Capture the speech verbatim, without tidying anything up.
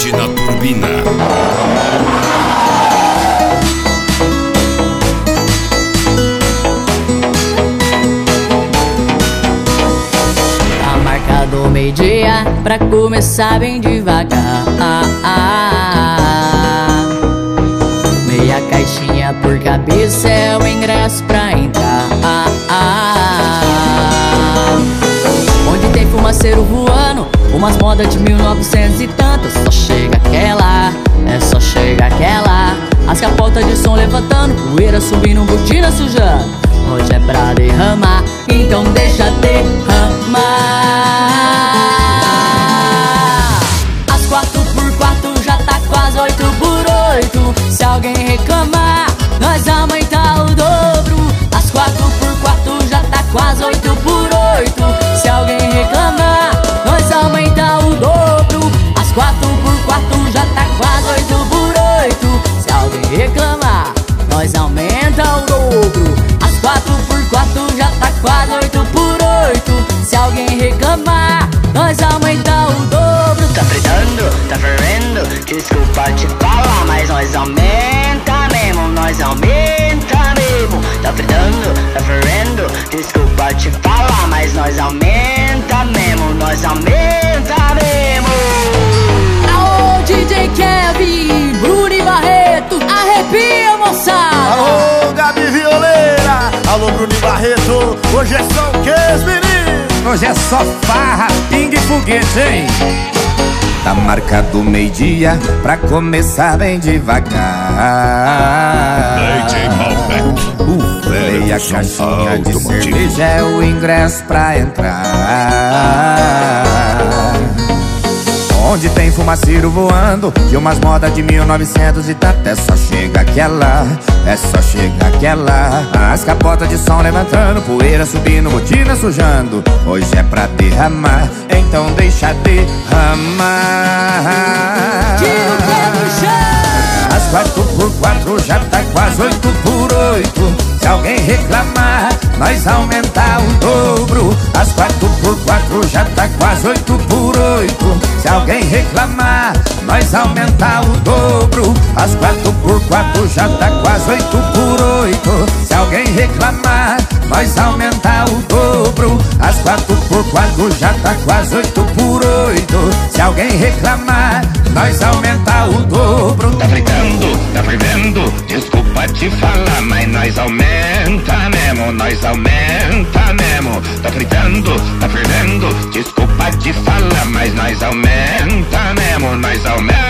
Mete na turbina. Tá marcado meio-dia pra começar bem devagar. Meia caixinha por cabeça é o ingresso pra entrar. Onde tem fumaceiro voando, umas modas de mil e novecentos e tanto. Só chega aquela, é só chega aquela. As capotas de som levantando, poeira subindo, botina sujando. Hoje é pra derramar, então deixa derramar. As quatro por quatro já tá quase oito por oito. Se alguém reclamar, nós aumenta o dobro. As quatro por quatro já tá quase oito por oito. Se alguém reclamar, nós aumenta o dobro. As quatro por quatro já tá quase oito por oito. Se alguém reclamar, nós aumenta o dobro. As quatro por quatro já tá quase oito por oito. Se alguém reclamar, nós aumenta o dobro. Tá fritando, tá fervendo, desculpa te falar, mas nós aumenta mesmo, nós aumenta mesmo. Tá fritando, tá fervendo, desculpa te falar, mas nós aumenta mesmo, nós aumenta mesmo. Alô, D J Kevin, Bruno e Barreto, arrepia, moçada. Alô, Gabi Violeira, alô, Bruno e Barreto. Hoje é só o que, meninos? Hoje é só farra, pingue e foguete, hein? Tá marcado meio-dia pra começar bem devagar. D J Malbec, o velho Meia do caixinha som de automotivo. cerveja é o ingresso pra entrar. Onde tem fumaceiro voando e umas modas de mil e novecentos e tanto. É só chega aquela, é só chega aquela. As capotas de som levantando, poeira subindo, botina sujando. Hoje é pra derramar, então deixa derramar. Tira o pé do chão. As quatro por quatro já tá quase oito por oito. Se alguém reclamar, nós aumenta o dobro. As quatro por quatro já tá quase oito por oito. Se alguém reclamar, nós aumenta o dobro. As quatro por quatro já tá quase oito por oito. Se alguém reclamar, nós aumenta o dobro. As quatro por quatro já tá quase oito por oito. Se alguém reclamar, nós aumenta o dobro. Tá fritando, tá fervendo, desculpa te falar, mas nós aumenta mesmo, nós aumenta mesmo. Tá fritando, tá fervendo, desculpa te falar, mas nós aumenta mesmo, nós aumenta.